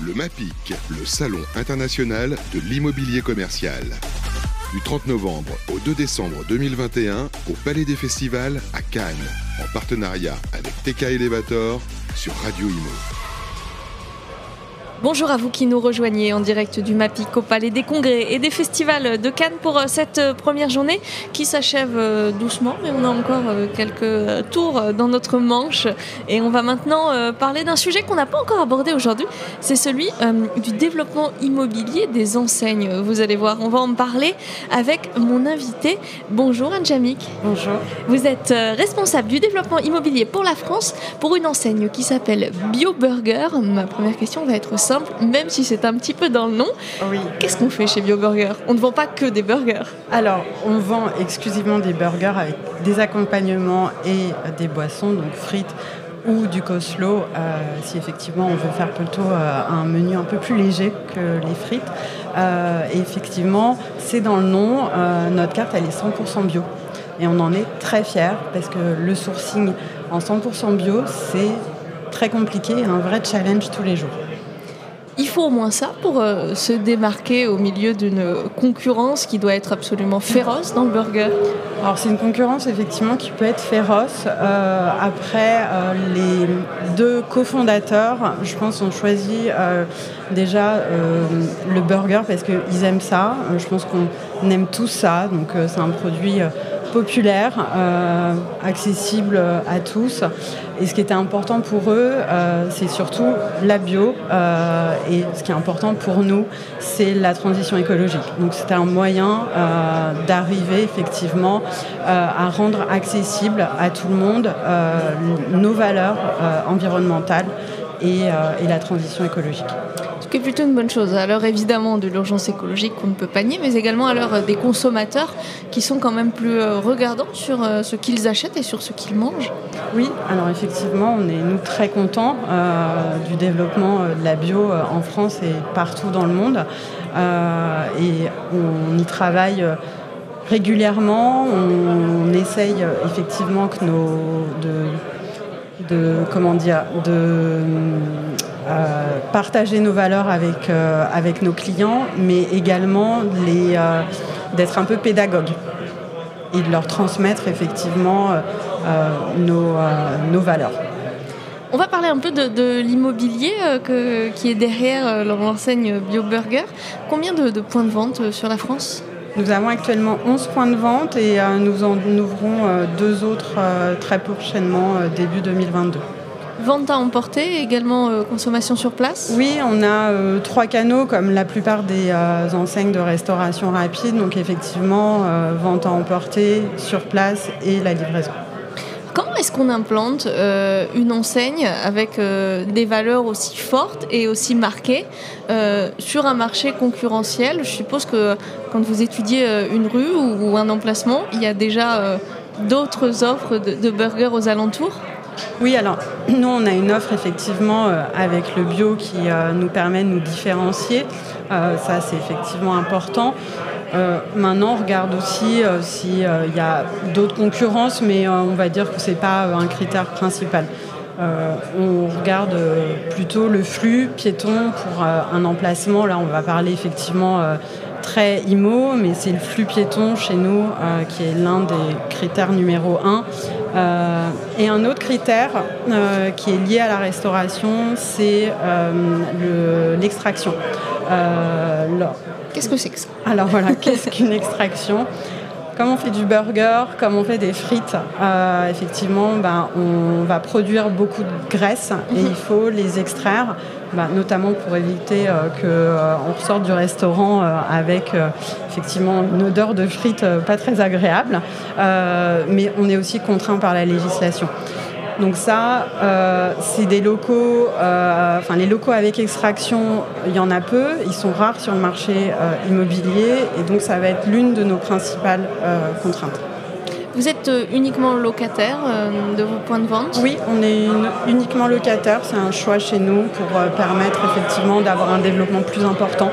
Le MAPIC, le Salon international de l'immobilier commercial. Du 30 novembre au 2 décembre 2021 au Palais des Festivals à Cannes, en partenariat avec TK Elevator sur Radio Imo. Bonjour à vous qui nous rejoignez en direct du MAPIC au Palais des Congrès et des Festivals de Cannes pour cette première journée qui s'achève doucement, mais on a encore quelques tours dans notre manche et on va maintenant parler d'un sujet qu'on n'a pas encore abordé aujourd'hui, c'est celui du développement immobilier des enseignes. Vous allez voir, on va en parler avec mon invité. Bonjour Anne Jamik. Bonjour. Vous êtes responsable du développement immobilier pour la France pour une enseigne qui s'appelle BioBurger. Ma première question va être simple, même si c'est un petit peu dans le nom. Oui. Qu'est-ce qu'on fait chez BioBurger ? On ne vend pas que des burgers. Alors, on vend exclusivement des burgers avec des accompagnements et des boissons, donc frites ou du coleslaw, si effectivement on veut faire plutôt un menu un peu plus léger que les frites. Et effectivement, c'est dans le nom, notre carte elle est 100% bio. Et on en est très fiers parce que le sourcing en 100% bio, c'est très compliqué et un vrai challenge tous les jours. Il faut au moins ça pour se démarquer au milieu d'une concurrence qui doit être absolument féroce dans le burger. Alors c'est une concurrence effectivement qui peut être féroce. Après, les deux cofondateurs, je pense, ont choisi déjà le burger parce qu'ils aiment ça. Je pense qu'on aime tous ça. Donc c'est un produit populaire, accessible à tous. Et ce qui était important pour eux, c'est surtout la bio. Et ce qui est important pour nous, c'est la transition écologique. Donc c'était un moyen d'arriver effectivement à rendre accessible à tout le monde nos valeurs environnementales et la transition écologique. Ce qui est plutôt une bonne chose, à l'heure évidemment de l'urgence écologique qu'on ne peut pas nier, mais également à l'heure des consommateurs qui sont quand même plus regardants sur ce qu'ils achètent et sur ce qu'ils mangent. Oui, alors effectivement, on est nous très contents du développement de la bio en France et partout dans le monde. Et on y travaille régulièrement, on essaye effectivement que partager nos valeurs avec nos clients, mais également d'être un peu pédagogue et de leur transmettre effectivement nos valeurs. On va parler un peu de l'immobilier qui est derrière leur enseigne BioBurger. Combien de points de vente sur la France ? Nous avons actuellement 11 points de vente et nous en ouvrons 2 autres très prochainement, début 2022. Vente à emporter, également consommation sur place ? Oui, on a 3 canaux comme la plupart des enseignes de restauration rapide. Donc effectivement, vente à emporter, sur place et la livraison. Comment est-ce qu'on implante une enseigne avec des valeurs aussi fortes et aussi marquées sur un marché concurrentiel ? Je suppose que quand vous étudiez une rue ou un emplacement, il y a déjà d'autres offres de burgers aux alentours ? Oui, alors nous on a une offre effectivement avec le bio qui nous permet de nous différencier. Ça c'est effectivement important. Maintenant on regarde aussi s'il y a d'autres concurrences, mais on va dire que c'est pas un critère principal. On regarde plutôt le flux piéton pour un emplacement. Là on va parler effectivement très IMO, mais c'est le flux piéton chez nous qui est l'un des critères numéro 1. Et un autre critère qui est lié à la restauration, c'est l'extraction. Qu'est-ce que c'est que ça ? Alors voilà, qu'est-ce qu'une extraction ? Comme on fait du burger, comme on fait des frites, effectivement, on va produire beaucoup de graisse et il faut les extraire, notamment pour éviter qu'on ressorte du restaurant avec effectivement une odeur de frites pas très agréable. Mais on est aussi contraint par la législation. Donc ça, c'est des locaux, les locaux avec extraction, il y en a peu, ils sont rares sur le marché immobilier et donc ça va être l'une de nos principales contraintes. Vous êtes uniquement locataire de vos points de vente ? Oui, on est uniquement locataire, c'est un choix chez nous pour permettre effectivement d'avoir un développement plus important.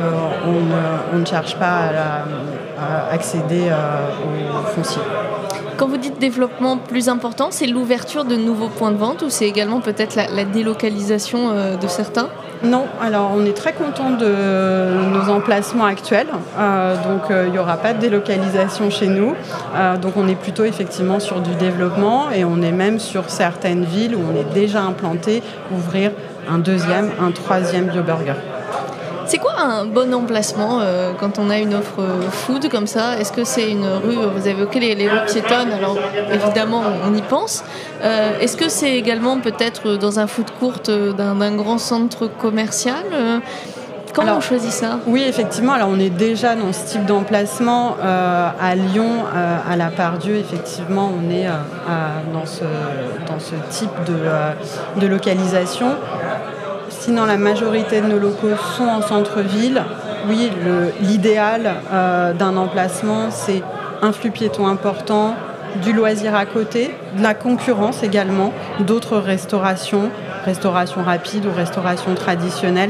On ne cherche pas à accéder au foncier. Quand vous dites développement plus important, c'est l'ouverture de nouveaux points de vente ou c'est également peut-être la délocalisation de certains ? Non, alors on est très content de nos emplacements actuels, donc il n'y aura pas de délocalisation chez nous, donc on est plutôt effectivement sur du développement et on est même sur certaines villes où on est déjà implanté, ouvrir un deuxième, un troisième BioBurger. C'est quoi un bon emplacement quand on a une offre food comme ça ? Est-ce que c'est une rue, vous avez évoqué les rues piétonnes, alors évidemment on y pense. Est-ce que c'est également peut-être dans un food court d'un grand centre commercial Comment on choisit ça ? Oui, effectivement. Alors, on est déjà dans ce type d'emplacement à Lyon, à la Part-Dieu. Effectivement, on est dans ce type de localisation. Sinon, la majorité de nos locaux sont en centre-ville. Oui, l'idéal d'un emplacement, c'est un flux piéton important, du loisir à côté, de la concurrence également, d'autres restaurations rapides ou restauration traditionnelle.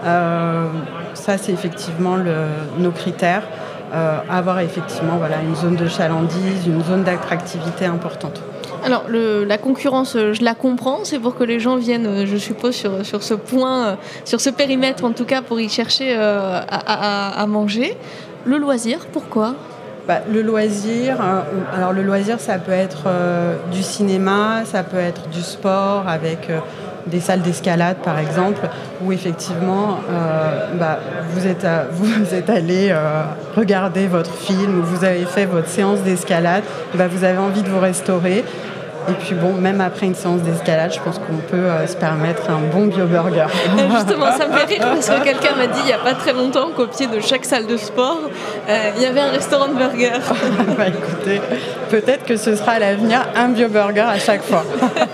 Ça, c'est effectivement nos critères. Avoir effectivement une zone de chalandise, une zone d'attractivité importante. Alors, la concurrence, je la comprends, c'est pour que les gens viennent, je suppose, sur ce point, sur ce périmètre en tout cas, pour y chercher à manger. Le loisir, pourquoi ? Le loisir, ça peut être du cinéma, ça peut être du sport avec des salles d'escalade par exemple, où effectivement vous êtes allé regarder votre film ou vous avez fait votre séance d'escalade, vous avez envie de vous restaurer. Et puis même après une séance d'escalade, je pense qu'on peut se permettre un bon BioBurger. Justement, ça me fait rire parce que quelqu'un m'a dit il n'y a pas très longtemps qu'au pied de chaque salle de sport, il y avait un restaurant de burgers. Écoutez, peut-être que ce sera à l'avenir un BioBurger à chaque fois.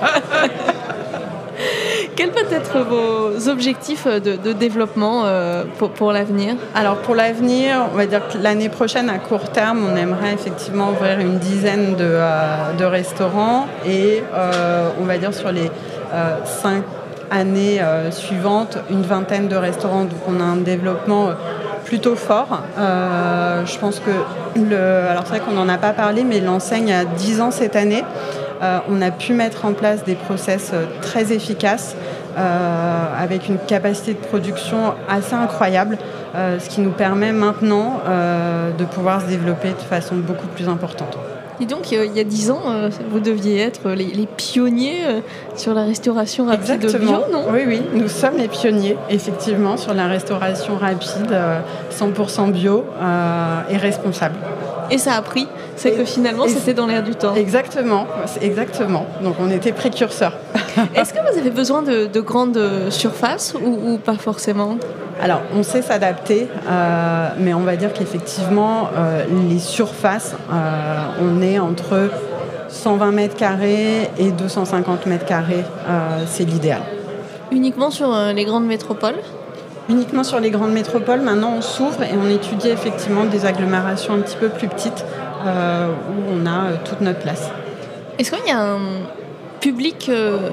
Quels peuvent être vos objectifs de développement pour l'avenir ? Alors pour l'avenir, on va dire que l'année prochaine, à court terme, on aimerait effectivement ouvrir une dizaine de restaurants et on va dire sur les 5 années suivantes, une vingtaine de restaurants. Donc on a un développement plutôt fort. Je pense que alors c'est vrai qu'on n'en a pas parlé, mais l'enseigne a 10 ans cette année. On a pu mettre en place des process très efficaces avec une capacité de production assez incroyable, ce qui nous permet maintenant de pouvoir se développer de façon beaucoup plus importante. Et donc, il y a 10 ans, vous deviez être les pionniers sur la restauration rapide bio, non ? Oui, nous sommes les pionniers, effectivement, sur la restauration rapide 100% bio et responsable. Et ça a pris, c'est que finalement, c'était dans l'air du temps. Exactement. Donc, on était précurseurs. Est-ce que vous avez besoin de grandes surfaces ou pas forcément ? Alors, on sait s'adapter, mais on va dire qu'effectivement, les surfaces, on est entre 120 mètres carrés et 250 mètres carrés, c'est l'idéal. Uniquement sur les grandes métropoles ? Uniquement sur les grandes métropoles. Maintenant, on s'ouvre et on étudie effectivement des agglomérations un petit peu plus petites où on a toute notre place. Est-ce qu'il y a un public,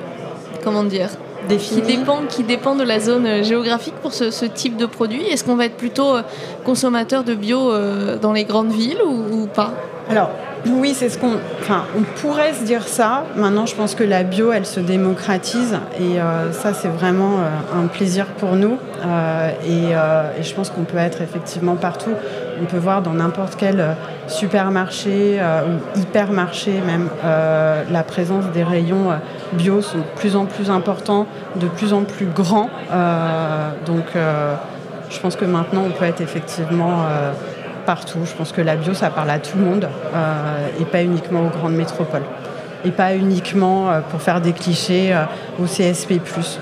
qui dépend de la zone géographique pour ce type de produit ? Est-ce qu'on va être plutôt consommateur de bio dans les grandes villes ou pas ? Alors, oui, on pourrait se dire ça. Maintenant, je pense que la bio, elle se démocratise et ça, c'est vraiment un plaisir pour nous. Et je pense qu'on peut être effectivement partout. On peut voir dans n'importe quel supermarché ou hypermarché même, la présence des rayons bio sont de plus en plus importants, de plus en plus grands. Donc, je pense que maintenant, on peut être effectivement partout. Je pense que la bio, ça parle à tout le monde et pas uniquement aux grandes métropoles. Et pas uniquement pour faire des clichés au CSP+.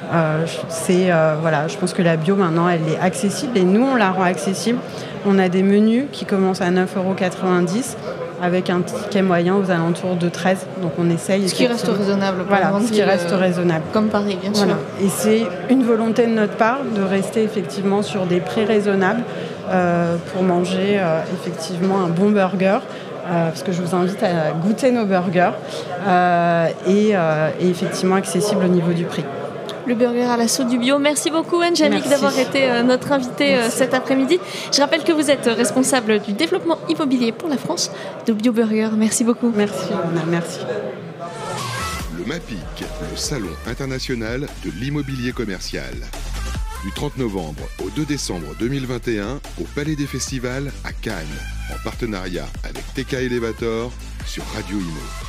Je pense que la bio, maintenant, elle est accessible et nous, on la rend accessible. On a des menus qui commencent à 9,90 € avec un ticket moyen aux alentours de 13. Donc, on essaye... Ce qui reste raisonnable. Raisonnable. Comme Paris, bien sûr. Et c'est une volonté de notre part de rester effectivement sur des prix raisonnables pour manger effectivement un bon burger. Parce que je vous invite à goûter nos burgers et effectivement accessible au niveau du prix. le burger à l'assaut du bio. Merci beaucoup Anne-Jamik d'avoir été notre invitée cet après-midi. Je rappelle que vous êtes responsable du développement immobilier pour la France de BioBurger. Merci beaucoup. Merci, merci. Le MAPIC, le Salon international de l'immobilier commercial. Du 30 novembre au 2 décembre 2021 au Palais des Festivals à Cannes, en partenariat avec TK Elevator sur Radio Imo.